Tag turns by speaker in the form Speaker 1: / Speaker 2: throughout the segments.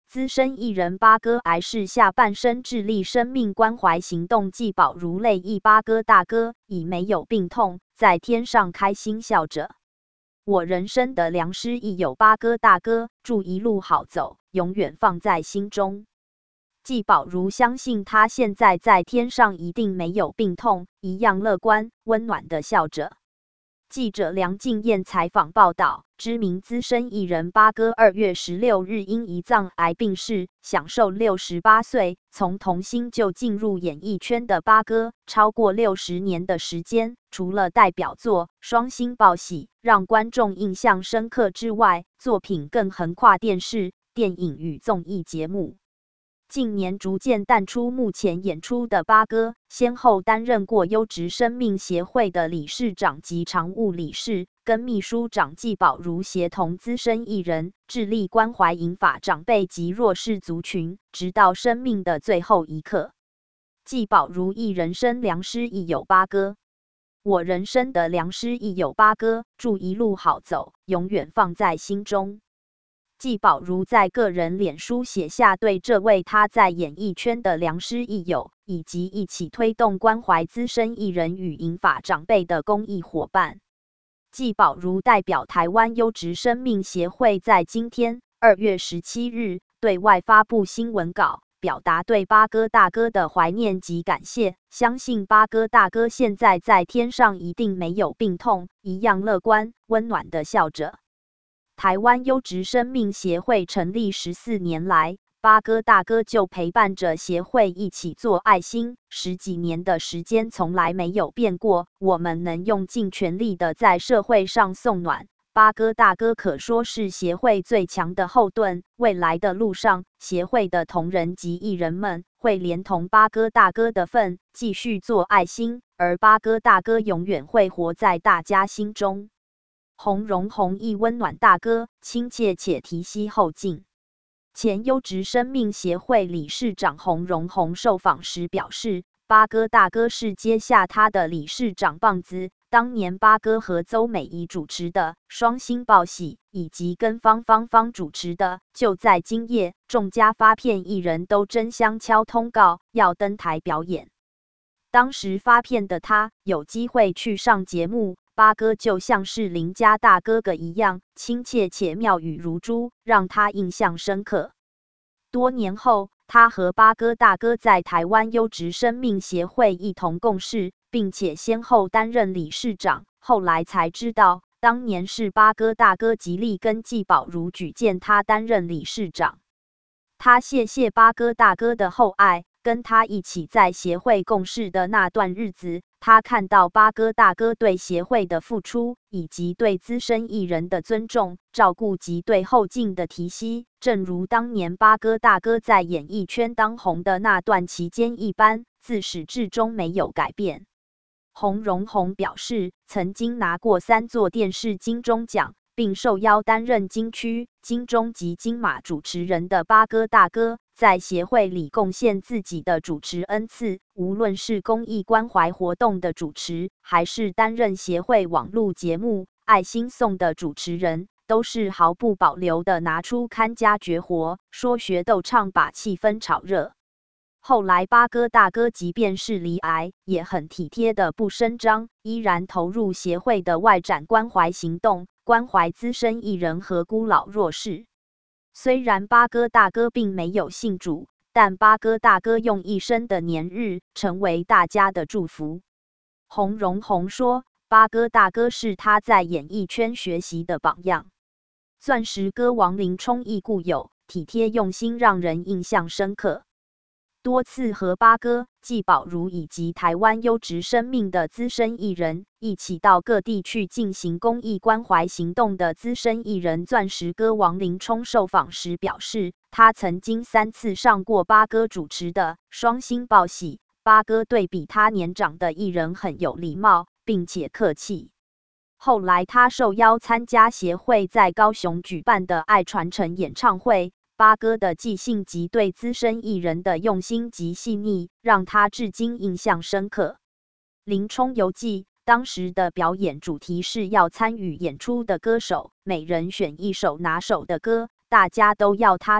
Speaker 1: 资深艺人八哥癌逝下半生致力生命关怀行动，季宝如泪忆八哥大哥已没有病痛，在天上开心笑着。我人生的良师益友八哥大哥，祝一路好走，永远放在心中。季宝如相信他现在在天上一定没有病痛，一样乐观温暖地笑着。记者梁静燕采访报道，知名资深艺人八哥2月16日因胰脏癌病逝，享受68岁。从童星就进入演艺圈的八哥，超过60年的时间，除了代表作《双星报喜》让观众印象深刻之外，作品更横跨电视、电影与综艺节目。近年逐渐淡出幕前演出的八哥，先后担任过优质生命协会的理事长及常务理事，跟秘书长季宝如协同资深艺人，致力关怀银发长辈及弱势族群，直到生命的最后一刻。季宝如忆人生良师益友八哥，我人生的良师益友八哥，祝一路好走，永远放在心中。季宝如在个人脸书写下对这位他在演艺圈的良师益友，以及一起推动关怀资深艺人与银发长辈的公益伙伴。季宝如代表台湾优质生命协会在今天2月17日对外发布新闻稿，表达对八哥大哥的怀念及感谢，相信八哥大哥现在在天上一定没有病痛，一样乐观温暖地笑着。台湾优质生命协会成立14年来，八哥大哥就陪伴着协会一起做爱心，10几年的时间从来没有变过。我们能用尽全力的在社会上送暖，八哥大哥可说是协会最强的后盾。未来的路上，协会的同仁及艺人们会连同八哥大哥的份，继续做爱心，而八哥大哥永远会活在大家心中。洪荣宏亦温暖大哥，亲切且提携后进。前优质生命协会理事长洪荣宏受访时表示，八哥大哥是接下他的理事长棒子。当年八哥和邹美仪主持的《双星报喜》，以及跟方芳主持的《就在今夜》，众家发片艺人都争相敲通告要登台表演。当时发片的他有机会去上节目，八哥就像是邻家大哥哥一样，亲切且妙语如珠，让他印象深刻。多年后，他和八哥大哥在台湾优质生命协会一同共事，并且先后担任理事长。后来才知道，当年是八哥大哥极力跟季宝如举荐他担任理事长。他谢谢八哥大哥的厚爱。跟他一起在协会共事的那段日子，他看到八哥大哥对协会的付出，以及对资深艺人的尊重、照顾及对后进的提携，正如当年八哥大哥在演艺圈当红的那段期间一般，自始至终没有改变。洪荣宏表示，曾经拿过3座电视金钟奖，并受邀担任金曲、金钟及金马主持人的八哥大哥，在协会里贡献自己的主持恩赐，无论是公益关怀活动的主持，还是担任协会网络节目《爱心颂》的主持人，都是毫不保留的拿出看家绝活，说学逗唱，把气氛炒热。后来八哥大哥即便是罹癌，也很体贴的不声张，依然投入协会的外展关怀行动，关怀资深艺人和孤老弱势。虽然八哥大哥并没有信主，但八哥大哥用一生的年日成为大家的祝福。洪荣宏说，八哥大哥是他在演艺圈学习的榜样。钻石歌王林冲亦故有，体贴用心让人印象深刻。多次和八哥、季宝如以及台湾优质生命的资深艺人一起到各地去进行公益关怀行动的资深艺人钻石歌王林冲受访时表示，他曾经3次上过八哥主持的《双星报喜》，八哥对比他年长的艺人很有礼貌，并且客气。后来他受邀参加协会在高雄举办的爱传承演唱会，八哥的记性及对资深艺人的用心及细腻，让他至今印象深刻。林冲游记，当时的表演主题是要参与演出的歌手每人选一首拿手的歌，大家都要他选，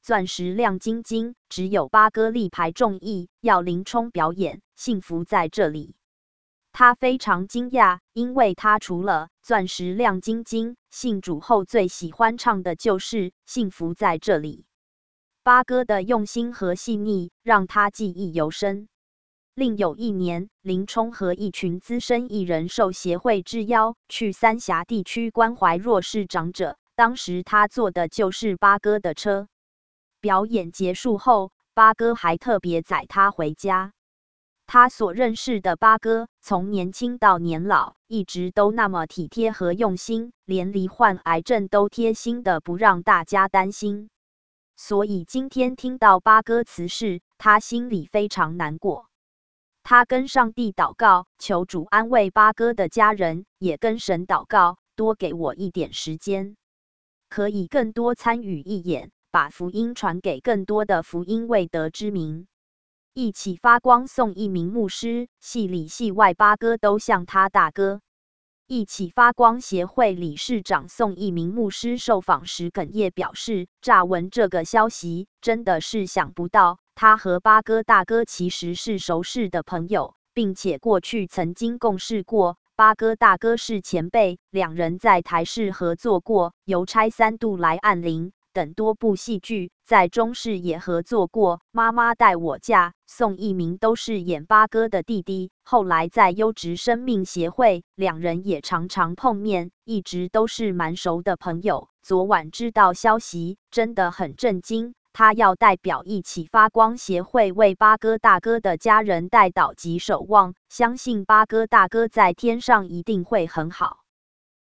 Speaker 1: 钻石亮晶晶，只有八哥力排众议，要林冲表演，幸福在这里。他非常惊讶，因为他除了钻石亮晶晶，信主后最喜欢唱的就是幸福在这里。八哥的用心和细腻，让他记忆犹深。另有一年，林冲和一群资深艺人受协会之邀，去三峡地区关怀弱势长者。当时他坐的就是八哥的车。表演结束后，八哥还特别载他回家。他所认识的八哥，从年轻到年老，一直都那么体贴和用心，连罹患癌症都贴心的不让大家担心。所以今天听到八哥辞世，他心里非常难过。他跟上帝祷告，求主安慰八哥的家人，也跟神祷告，多给我一点时间，可以更多参与义演，把福音传给更多的福音未得之民。一起发光宋一鸣牧师，戏里戏外八哥都像他大哥。一起发光协会理事长宋一鸣牧师受访时哽咽表示，乍闻这个消息，真的是想不到，他和八哥大哥其实是熟识的朋友，并且过去曾经共事过。八哥大哥是前辈，两人在台视合作过《邮差3度来按铃》等多部戏剧，在中视也合作过《妈妈带我嫁》。宋一鸣都是演八哥的弟弟，后来在优质生命协会，两人也常常碰面，一直都是蛮熟的朋友。昨晚知道消息，真的很震惊。他要代表一起发光协会为八哥大哥的家人代祷及守望，相信八哥大哥在天上一定会很好。